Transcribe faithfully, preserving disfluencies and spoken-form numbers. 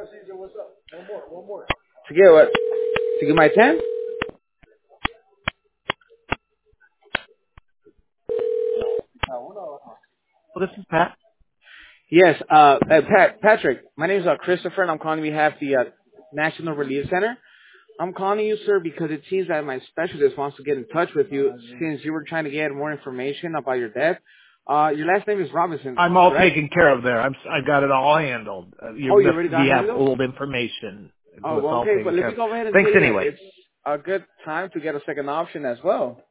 To get what? To get my ten? Well, this is Pat. Yes, uh, uh, Pat, Patrick, my name is uh, Christopher, and I'm calling on behalf of the uh, National Relief Center. I'm calling you, sir, because it seems that my specialist wants to get in touch with you since you were trying to get more information about your death. Uh, your last name is Robinson, I'm all correct? taken care of there. I'm, I got it all handled. Uh, you Oh, you must already got we have handled? old information. Oh, So it's well, all okay, taken but let care me of. go ahead and Thanks tell you that anyway. it's a good time to get a second option as well.